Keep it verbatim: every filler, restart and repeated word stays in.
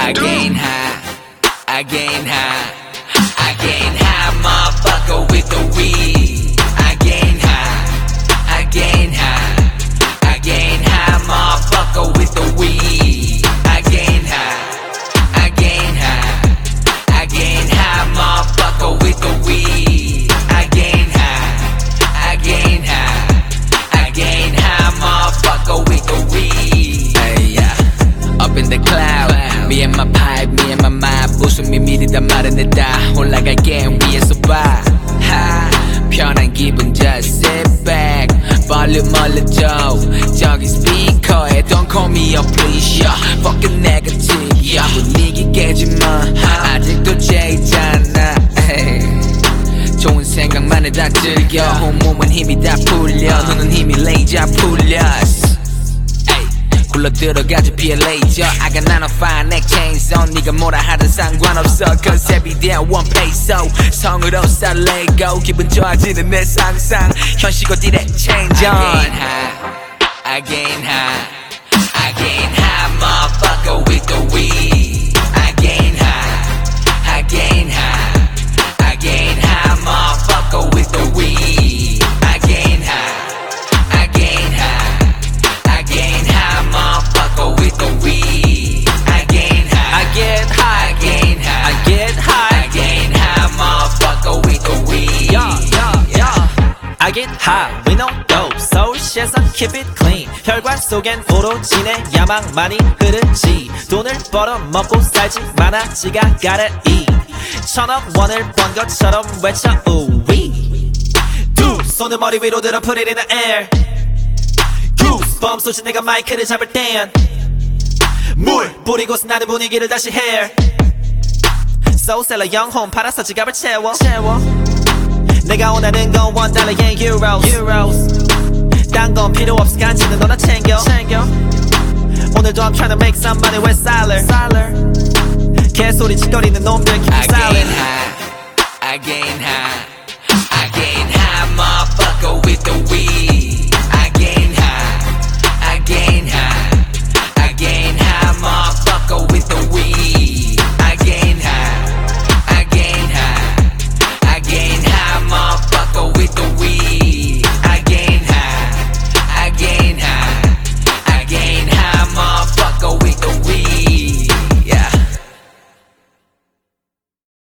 I gain high, I gain high, I gain high, motherfucker with the weed. I gain high, I gain high, I gain high, motherfucker with the weed. I gain high, I gain high, I gain high, motherfucker with the weed. I gain high, I gain high, I gain high, motherfucker with the weed. Hey, yeah. Up in the cloud, me and my pipe, me and my mind. 웃음이 미리다 마련해 다 올라갈게 위에서 봐. 하, 편한 기분 just sit back. 볼륨 올려줘 저기 스피커에 don't call me up please. Yeah, fucking negative. Yeah, 분위기 깨지마 아직도 죄잖아. 좋은 생각만 해 다 즐겨. 온몸은 힘이 다 풀려. 눈은 힘이 레이저 풀려. 굴러 들어가지 피해 레이저. I got nine oh five neck chains on. 네가 뭐라 하든 상관없어. Cause every day I want peso. 성으로 쌀 let go. 기분 좋아지는 내 상상. 현실 어디래 change on. I gain high, I gain high, I gain high, motherfucker with the weed. I gain high, I gain high, I gain high, motherfucker with the weed. I gain high, I gain high, I gain high, motherfucker with the weed. I gain high, I get high, I gain high, I get high, I gain high, motherfucker with the weed. Yeah, yeah, yeah. I get high, we no dope. 서울시에서 keep it clean. 혈관 속엔 오로지네 야망 많이 흐르지. 돈을 벌어 먹고 살지 많아지가 gotta eat. 천억 원을 번 것처럼 외쳐 우위. 두 손을 머리 위로 들어 put it in the air. Goosebumps 쏘지 내가 마이크를 잡을 땐. 물 뿌리고서 나는 분위기를 다시 해. 소셀러 영혼 팔아서 지갑을 채워. 채워. 내가 원하는 건 one dollar yen euros. euros. 딴 건 필요 없어 간지는 너나 챙겨. 챙겨. 오늘도 I'm trying to make some money with Siler. Siler. 개소리 짓거리는 놈들 keep silent.